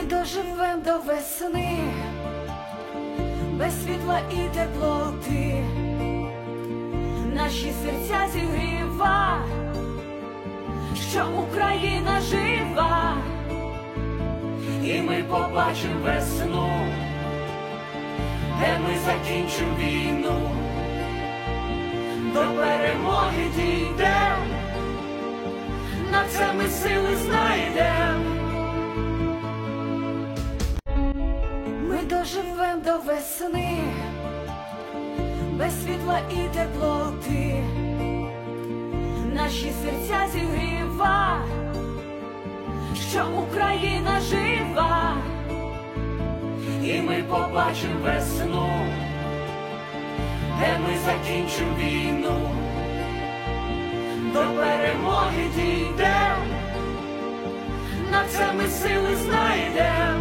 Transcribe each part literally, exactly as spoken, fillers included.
доживем до весни, без світла і теплоти, наші серця зігріва, що Україна жива, і ми побачимо весну, де ми закінчимо війну, до перемоги дійдем, на це ми сили знайдем. Ми доживем до весни, без світла і теплоти, наші серця зігріва, що Україна жива, і ми побачимо весну, де ми закінчимо війну, до перемоги дійдем, на це ми сили знайдем.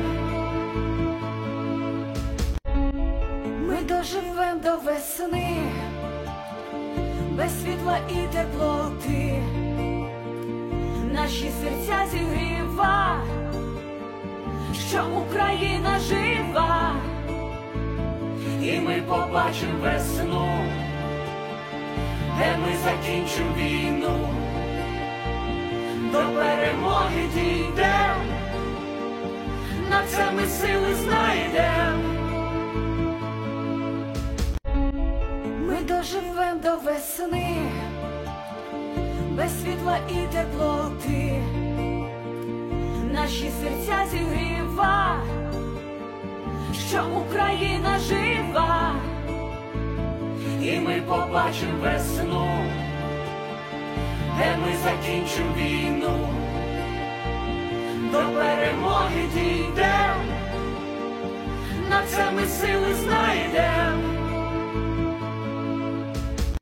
Ми доживем до весни, без світла і теплоти, наші серця зігріва, що Україна жива, і ми побачимо весну, де ми закінчимо війну, до перемоги дійдем, на це ми сили знайдем. Ми доживем до весни, без світла і теплоти, наші серця зігріва, що Україна жива, і ми побачимо весну, де ми закінчимо війну, до перемоги дійдем, на це ми сили знайдем.